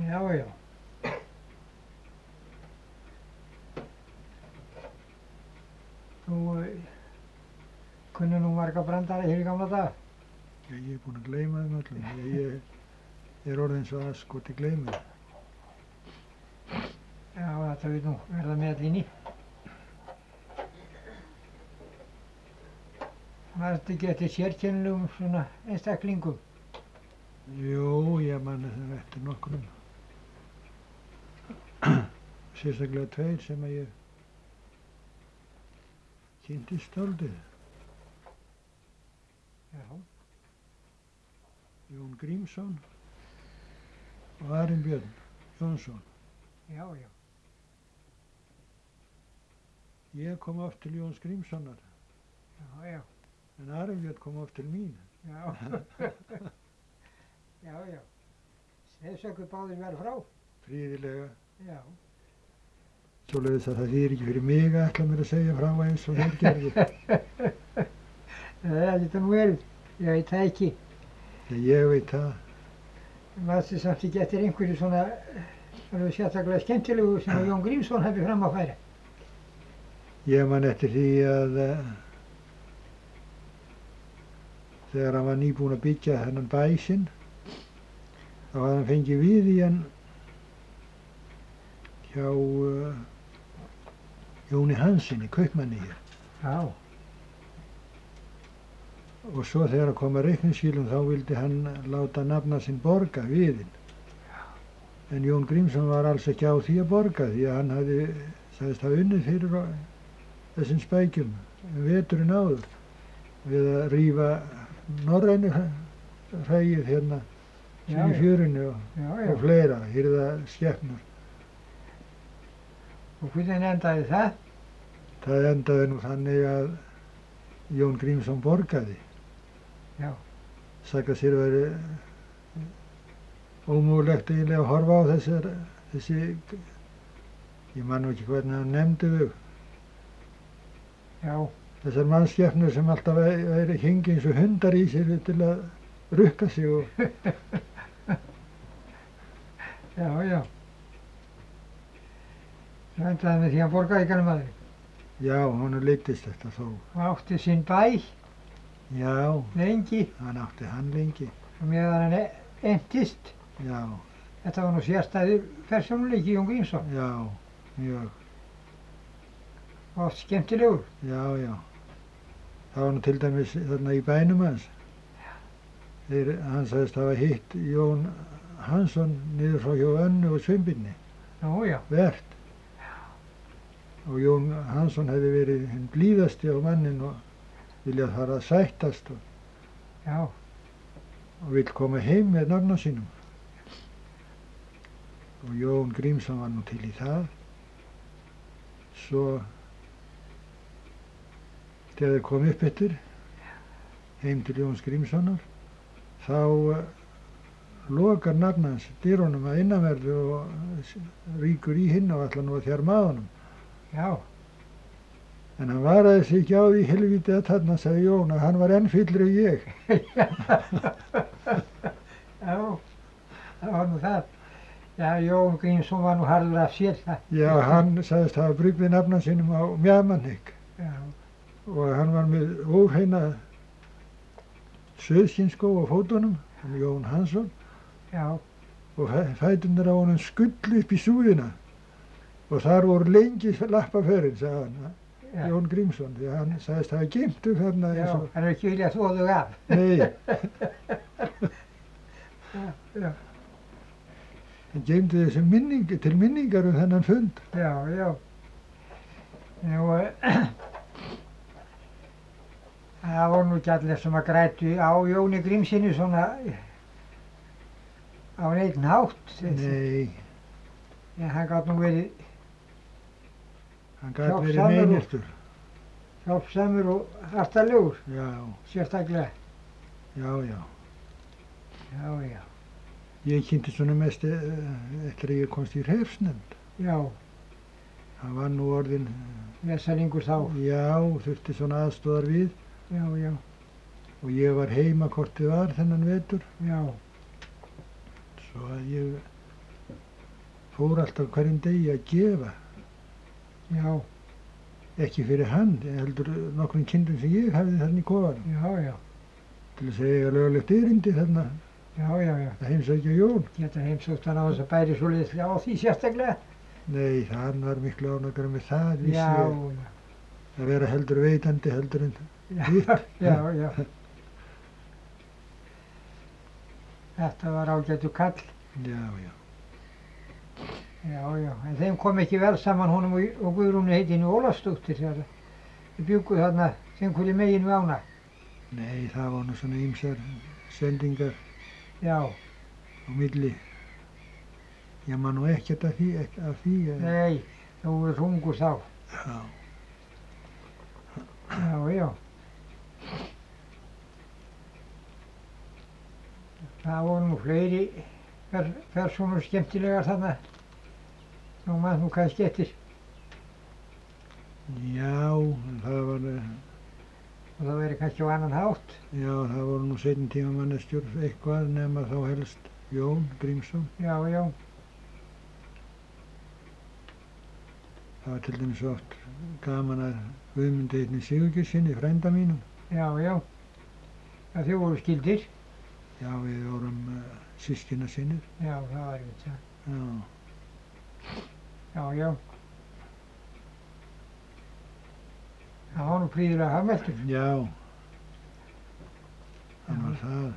Já, já. Þú kunni nú marga brandara hér í gamla daga. Ég er búinn að gleyma þeim öllum. Ég er orðinn svo aðskot í gleymi. Já, þetta vil nú verða með allir ný. Manstu ekki eftir sérkennilegum svona einstaklingum? Jú, ég man eftir nokkrum. Sérstaklega tveir sem að ég kynntist dálítið. Já. Jón Grímsson og Arinbjörn Jónsson. Já, já. Ég kom oft til Jóns Grímssonar, Já, já. en Arinbjörn kom oft til mín. Já. Já, já. Þeir sökku báðir verið frá. Fríðilega. Já. Svoleiðis að það þýðir ekki fyrir mig að ætla mér að segja frá eins og þeir gerðu. Það getur nú verið. Ég veit það ekki. Ég veit það. Manstu samt ekki eftir einhverju svona alveg sérstaklega skemmtilegu sem að Jón Grímsson hefði fram að færa. Ég man eftir því að þegar hann var nýbúinn að byggja þennan bæ sinn, þá hafði hann fengið við í hann hjá Jóni Hansinni, kaupmanni hér. Já. Og svo þegar að koma reikningsskilum þá vildi hann láta nafna sinn borga viðinn. En Jón Grímsson var alls ekki á því að borga því að hann sagðist hafa unnið fyrir þessum spækjum veturinn áður við að rífa norrænu hræið hérna sem í fjörunni og fleira, hirða skepnur. Og hvernig endaði það? Það endaði nú þannig að Jón Grímsson borgaði. Já. Sagði sér væri ómögulegt eiginlega að horfa á þessi, ég man nú ekki hvernig hann nefndi þau. Já. Þessar mannskepnur sem alltaf væri hyngi eins og hundar í sér til að rukka sig og Já, já. Það endaði með því að borgaði ekki maður. já, honum leiddist þetta þó. Og átti sinn bæ Já, lengi hann átti hann lengi. og meðan hann entist. Já, Þetta var nú sérstæður persónuleiki Jón Grímsson. já, mjög. Og oft skemmtilegur. Já, já. Það var nú til dæmis þarna í bænum hans. Hann sagðist hafa hitt Jón Hansson niður frá hjá Önnu og Sveinbirni, Nú, já. vert. Og Jón Hansson hefði verið hinn blíðasti á mannin og viljað fara að sættast Já. og vill koma heim með nafna sínum. Og Jón Grímsson var nú til í það. Svo þegar þeir kom upp eftir heim til Jóns Grímssonar þá lokar nafn hans dyrunum að innanverðu og rýkur í hinn og ætlar nú að þjarma að honum. Já. En hann varaði sig ekki á því helvíti að þarna, sagði Jón, að hann var enn fyllri en ég. Já. Það var nú það. Já, Jón Grímsson var nú harður af sér það. Já, hann sagðist hafa brugðið nafna sínum á mjaðmannhygg Já. og hann var með óhreina sauðskinsskó á fótunum, hann Jón Hansson, Já. og fæturnir á honum skullu upp í súðina og þar voru lengi lappaförin, sagði hann, Já. Jón Grímsson, því að hann sagðist hafa geymt þau þarna Já. eins og... Hann er ekki viljað þvo þau af. Nei, Já. hann geymdi þessi til minningar um þennan fund. Já, já. Nú, það voru nú ekki allir sem að grætu á Jóni Grímssyni svona á neinn hátt. Nei, En hann gat nú verið hann gat verið Hjálpsamur og- meinirtur. hjálpsamur og hartalegur, Já, sérstaklega. já, já. Já, já. Ég kynnti svona mest eftir að ég komst í hreifsnefnd. Já, Hann var nú orðinn, vesalingur þá. já, þurfti svona aðstóðar við Já, já, og ég var heima hvort þið var þennan vetur. já. Svo að ég fór alltaf hverjum degi að gefa. Já, Ekki fyrir hann, heldur nokkrum kindum sem ég hafði þarna í kofanum. já, Til að segja löglegt erindi þarna já, að heimsækja Jón. geta heimsótt hann á þess að bæri svoleiðis á því sérstaklega. Nei, hann var miklu ánægður með það, vissi Já, ég. Að vera heldur veitandi heldur en hitt. já. Þetta var ágætur kall. Já. Já, en þeim kom ekki vel saman honum og Guðrúnu heitinni Ólafsdóttir þegar við bjuggu þarna þenguli megin við ána. Nei, það var nú svona ýmsar sendingar Já, á milli. Ég man nú ekkert af því. nei, þú voru þungur þá. Já. Já. Það voru nú fleiri persónur skemmtilegar þarna. Nú maður nú kannski eftir. Já, það var, Og það veri kannski á annan hátt. já, það voru nú seinni tíma manneskjur eitthvað nema þá helst Jón Grímsson. Já. Það var til dæmis oft gaman að Guðmundi einni Sigurgeirssyni, frænda mínum. Já. Já, þau voru skildir. Já, við vorum systkina sinir. Já, það var einmitt það. Já. Já. Það var nú prýðilega hafmæltur. Já. Það var það.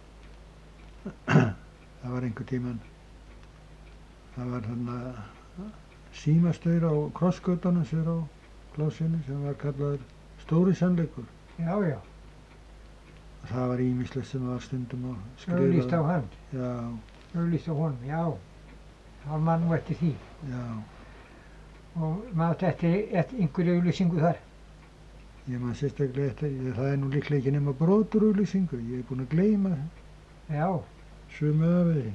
Það var einhver tíman. Það var þarna símastaur á krossgötunum sér á Klássinni sem var kallaður Stóri Sannleikur. Já. Það var ýmislegt sem var stundum að skrifa. Auglýst á hann. Já. Auglýst á honum, já. Það var mann nú eftir því. Já. Og maður eftir einhverju auglýsingu þar. Ég man sérstaklega eftir, það er nú líklega ekki nema brotur auglýsingu. Ég er búinn að gleyma Já. sömu af þeim.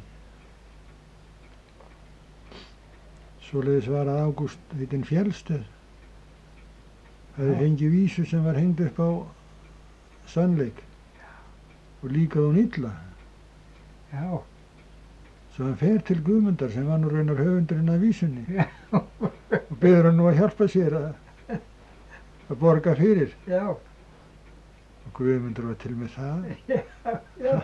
Svoleiðis var að Ágúst heitinn Fjellsted. Það fengið vísu sem var hengd upp á Sannleik og líkaði hún illa. Já. Svo hann fer til Guðmundar sem var nú raunar höfundurinn af vísunni Já. og biður hann nú að hjálpa sér að borga fyrir. Já. Og Guðmundur var til með það. Já.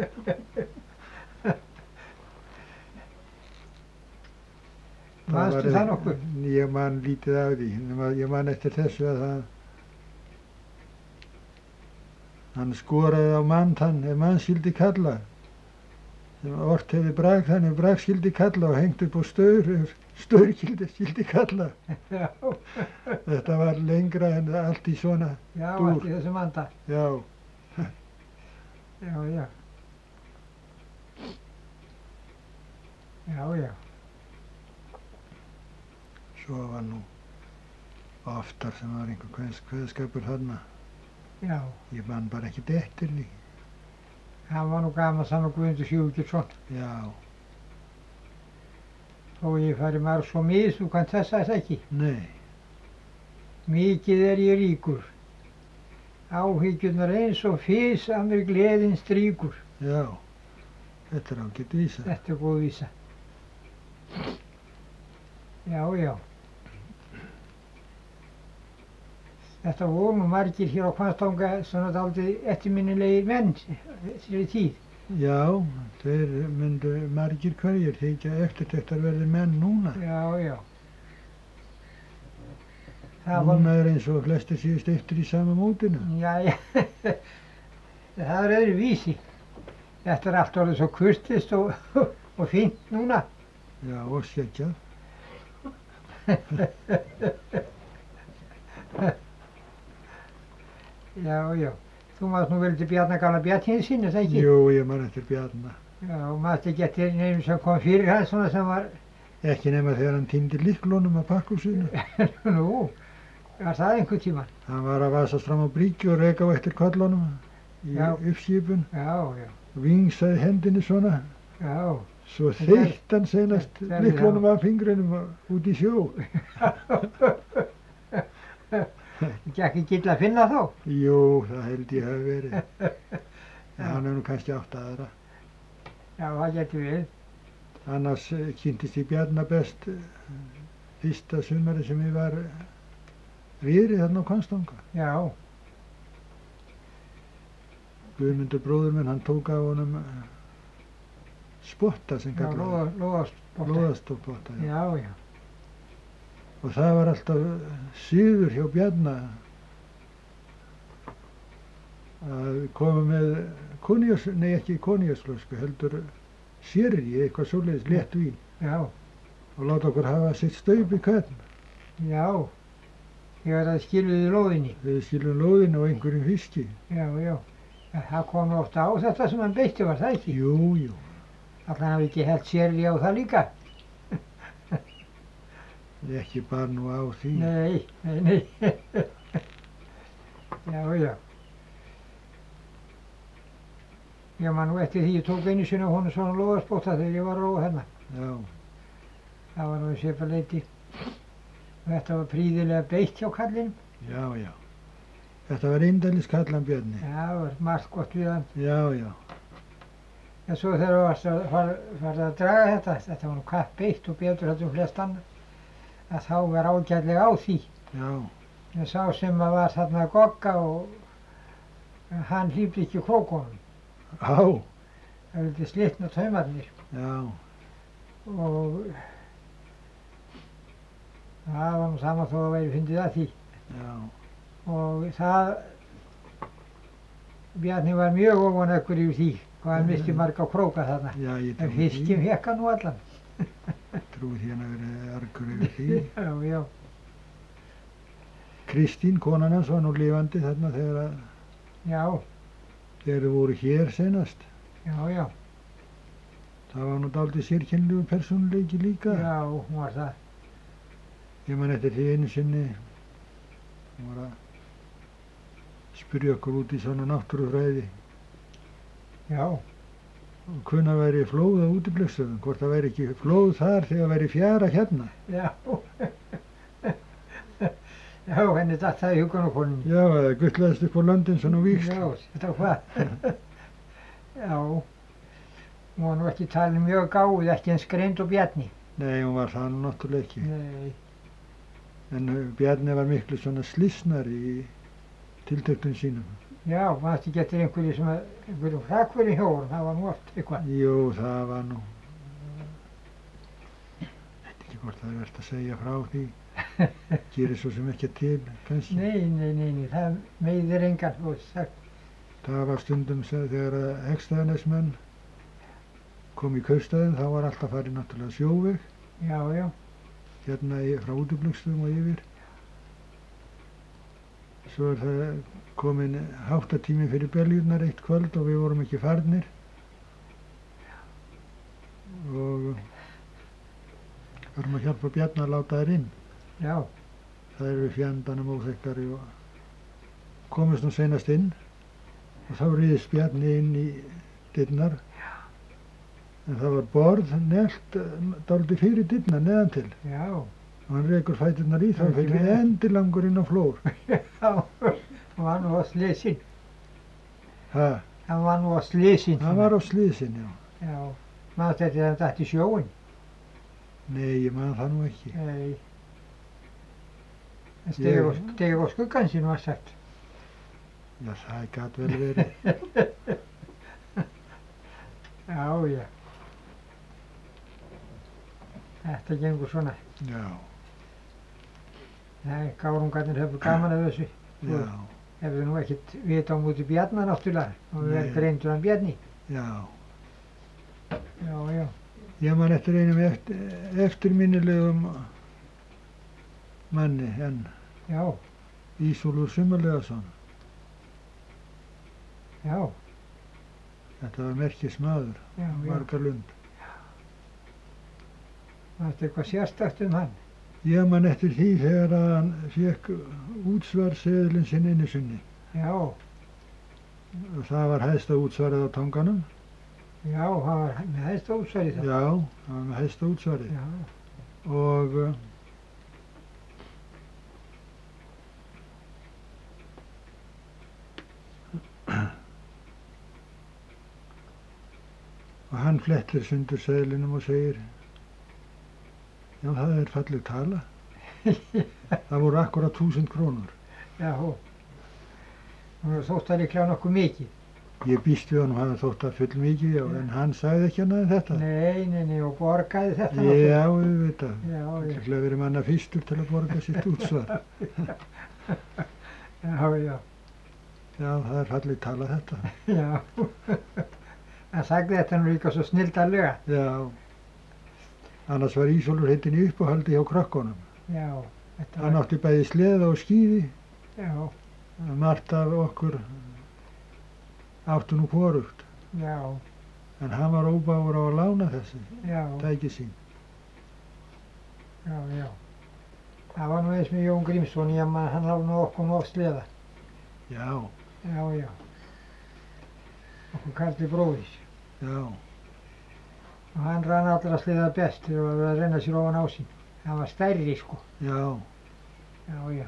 Manstu það nokkuð? Ég man lítið af því. Ég man eftir þessu að hann skoraði á mann þann ef mann skyldi kalla. Sem ort hefði brag þannig brag skyldi kalla og hengt upp á staur skyldi kalla. Já. Þetta var lengra en allt í svona Já, dúr. allt í þessum anda. Já. Já. Já. Svo var nú oftar sem var einhver kveðskapur þarna. Já. Ég man bara ekkert eftir því. Hann var nú gaman saman Guðmundur Sigurgeirsson. Já. Þó ég fari margs og mis, þú kannt þessa ekki. Nei. Mikið er ég ríkur. Áhyggjurnar eins og fis að mér gleðin strýkur. Já. Þetta er ágætt vísa. Þetta er góð vísa. Já. Þetta voru nú margir hér á Hvammstanga svona dálítið eftirminnilegir menn þessari tíð. Já, þeir myndu margir hverjir þykja eftirtektarverðir menn núna. Já. Það var... Núna er eins og flestir séu steyptir í sama mótinu. Já. Það er öðru vísi. Þetta er allt orðið svo kurteist og fínt núna. Já, og skeggjað. Já. Þú maður nú vel til Bjarna gamla Bjarnhéðinssyni, er það ekki? Jú, ég man eftir Bjarna. Já, og maður ekki eftir neinum sem kom fyrir hann svona sem var... Ekki nema þegar hann týndi lyklunum á pakkhúsinu. Nú, var það einhvern tímann? Hann var að vasast fram á bryggju og reka á eftir kollunum í uppskipun. Já. Vingsaði hendinni svona. Já. Svo þeytt hann senast lyklunum af fingrunum út í sjó. Gekk ekki illa að finna þá? Jú, það held ég hafi verið. En hann hefur nú kannski átt aðra. Já, það getur við. Annars kynntist ég Bjarna best fyrsta sumari sem ég var víri þarna á Hvammstanga. Já, Guðmundur bróðir minn, hann tók af honum spotta sem já, kallaði. lóðaspotta. Lóðaspotta, já. Já, já, Og það var alltaf siður hjá Bjarna að koma með ekki koníaksflösku, heldur sérri, eitthvað svoleiðis, létt vín já, og láta okkur hafa sitt staup í hvern. já. Þegar það skiluði lóðinni. Við skilum lóðinu og einhverjum fiski. Já, já. En það kom ofta á þetta sem hann beitti, var það ekki? Jú, jú. Allan hafi ekki hellt sérri á það líka. Ekki bara nú á því. Nei, nei, nei. Já, já. Ég man nú eftir því ég tók einu sinni á honum svona lóðaspotta þegar ég var á róa hérna. Já, Það var nú í svipaleyti. Þetta var prýðilega beitt hjá kallinum. já, já. Þetta var indælis kallan Bjarni. Já, það var margt gott við hann. Já, já. En svo þegar það var að draga þetta var nú kapp beitt og betur þetta flest annar, að þá var ágætlega á því. Já, En sá sem var þarna að gogga og hann hlýpti ekki krókunum. á, Það vildi slitna taumarnir já, og það var nú sama þó að væri fyndið að því. já, Og það, Bjarni var mjög óvanekkur yfir því hvað hann misti marga króka þarna. já, ég En trúi því. fiskin fékk hann nú allan. Trúi því hann að vera argur yfir því. Já, já, Kristín, konan hans, var nú lifandi þarna þegar þau voru hér senast. já, já, Það var nú dálítið sérkennlegur persónuleiki líka. já, hún var það. Ég man eftir því einu sinni, hún var að spyrja okkur út í svona náttúrufræði Já, og hvenær væri flóð á útiblikstöðum, hvort það væri ekki flóð þar þegar væri fjara hérna. já. Já, henni datt það í hugun á konunni. Já, það gullaðist upp á löndin svona víxt. Já, þetta var hvað. Já, hún var nú ekki talin mjög gáð, ekki eins greind og Bjarni. Nei, hún var það nú náttúrulega ekki. Nei, En Bjarni var miklu svona slissnari í tiltektum sínum. já, maður eftir getur einhverjum hrakverið hjá honum, það var nú oft eitthvað. Jú, það var nú, veit ekki hvort það er verið að segja frá því. Gerir svo sem ekki til, kannski. Nei, það meiðir engan, og sagt. Það var stundum þegar Hegstaðanesmenn kom í kaupstaðinn, þá var alltaf farið náttúrulega sjóveg, Já, já, hérna frá Útiblugstöðum og yfir. Svo er það komin háttatími fyrir beljurnar eitt kvöld og við vorum ekki farnir. Og varum að hjálpa Bjarna að láta þær inn. já, Það er við fjandanum óþekkari og komist nú seinast inn og þá riðist Bjarni inn í dyrnar. En það var borð nelt dálítið fyrir dyrnar neðan til já, og hann rekur fæturnar í, þá Já, fyrir já. endilangur inn á flór. já, hann var nú á slysinn. Ha, Hann var nú á slysinn. hann var á slysinn, já. Já, maður þetta er dætt í sjóin. Nei, ég man það nú ekki. Nei. En Ég- steg á skuggan sín var sagt. Já, það gat vel verið. Já, já. Þetta gengur svona. Já, Nei, gárungarnir hefur gaman af þessu. já, Hefur nú ekkert vita á múti Bjarna náttúrulega. Og við Nei. erum greindur hann Bjarni. já. Já, já. Ég man eftir einum eftirminnilegum manni enn, Já, Ísólfur Sumarlegason. já, Þetta var merkismaður, já, já. Margarlund. Það er eitthvað sérstakt hann. Ég man eftir því þegar að hann fekk útsvarseðilinn sinn einu sinni. Já, Og það var hæsta útsvarið á tanganum. já, hann var með hæsta útsvarið það. Já, það var með hæsta útsvarið. Já, Og og hann flettir sundur seðlinum og segir: já, það er falleg tala. Það voru akkúrat 1000 krónur. Já, hún þótt það líklega nokkuð mikið. Ég býst við honum hafa þótt það full mikið, já, en hann sagði ekki annað en þetta. Nei, og borgaði þetta nokkuð. Já, auðvitað. Já. Líklega verið manna fyrstur til að borga sitt útsvar. Já. Já, það er falleg tala þetta. Já. Hann sagði þetta nú líka svo snilldarlega. Já. Annars var Ísólfur heitinn í uppáhaldi hjá krökkunum. Já. Hann átti bæði sleða og skíði. Já. Margt af okkur áttu nú hvorugt. Já. En hann var óbágur á að lána þessi tæki sín. Já. Það var nú eins með Jón Grímsson, hann lánaði okkur nú á sleða. Já. Já. Okkur Karli bróðis. Já. Og hann rann allra sleða best þegar var að renna sér ofan ásinn. Hann var stærri, sko. Já. Já.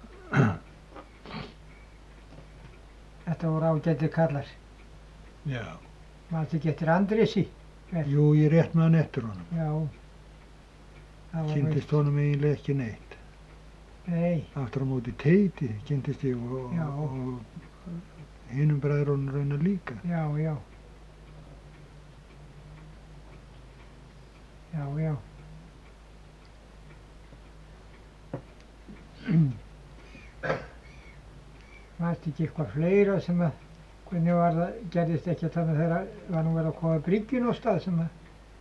Þetta voru ágætir kallar. Já. Manstu ekki eftir Andrési? Jú, ég rétt man eftir honum. Já. Kynntist honum eiginlega ekki neitt. Nei. Aftur á móti Teiti kynntist ég og hinum bræðrunum raunar líka. Já. Manstu ekki eitthvað fleira sem að, hvernig var það, gerðist ekki þannig þegar var nú verið að koma bryggjun á stað sem að,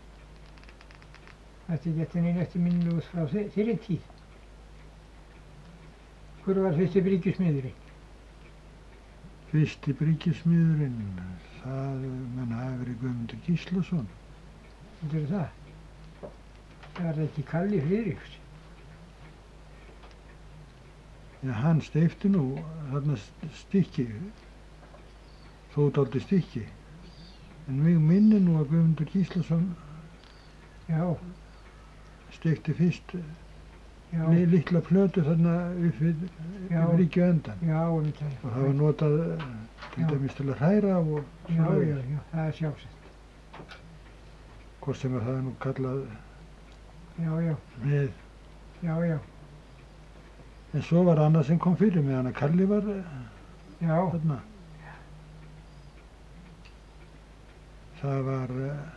manstu ekki eftir neina eftir minni út frá þeirri tíð? Hver var fyrsti bryggjusmiðurinn? Fyrsti bryggjusmiðurinn, það hafi verið Guðmundur Gíslason. Heldur það? Það var ekki Kalli Friðriks? Já, hann steypti nú þarna stykki, þó dálítið stykki. En mig minni nú að Guðmundur Gíslason steykti fyrst litla plötu þarna upp við bryggjuendann. Já. Og það var notað til dæmis til að hræra og Já, það er sjálfsagt. Hvort sem það er nú kallað með. Já. En svo var annað sem kom fyrir mig, hann að Kalli var þarna. Það var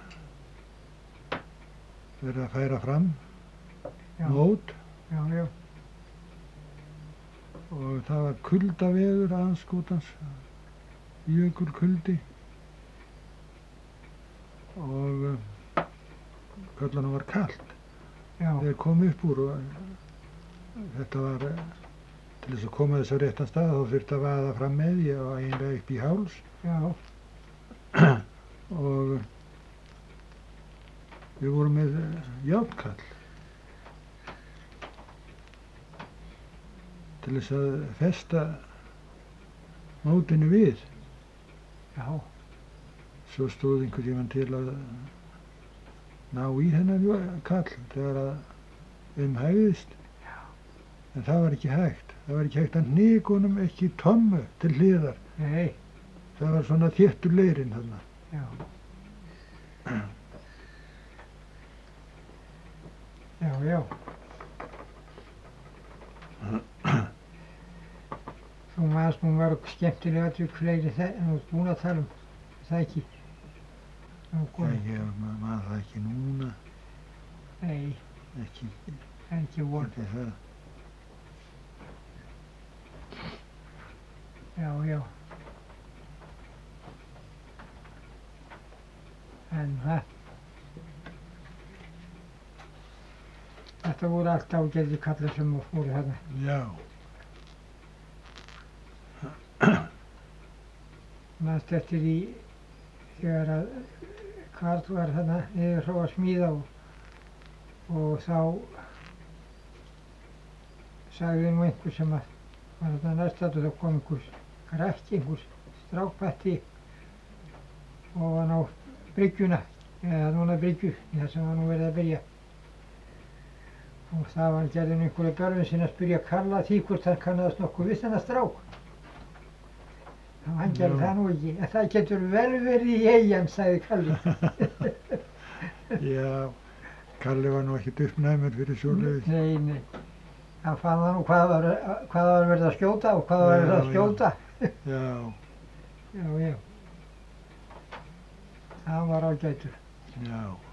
verið að færa fram mót. Já. Og það var kuldaveður andskotans, jökulkuldi. Og köllunum var kalt. Þeir kom upp úr og þetta var, til þess að koma þess á réttan stað, þá þurfti að vaða fram með ég og eiginlega upp í háls. Já. Og við vorum með járnkall til þess að festa mótinu við. Já. Svo stóð einhvern tímann til að ná í þennan kall þegar að hægðist. En það var ekki hægt. Það var ekki hægt að hnika honum ekki tommu til hliðar. Nei. Það var svona þéttur leirinn þarna. Já. Þú manst nú mörg skemmtileg atvik fleiri en þú ert búin að tala það ekki? Ég man það ekki núna. Nei. Ekki von. Já. En þetta voru allt ágætir kallar sem fóru þarna. Já. Manstu eftir því þegar að Karl var þarna niður frá að smíða og þá sagði nú einhver sem var þarna næstaddur, þá kom einhver strákpatti ofan á bryggjuna, eða núna bryggju, þar sem var nú verið að byrja. Og það var gerði einhverja börnum sinna að spyrja Karla því hvort hann kannaðist nokkuð við þennan strák. Og hann gerði það nú ekki, en það getur vel verið í Eyjan, sagði Kalli. Já, Kalli var nú ekkert uppnæmur fyrir svoleiðis. Nei. Hann fann það nú hvað var verið að skjóta og hvað var verið að skjóta. Já, Já. Hann var ágætur. já.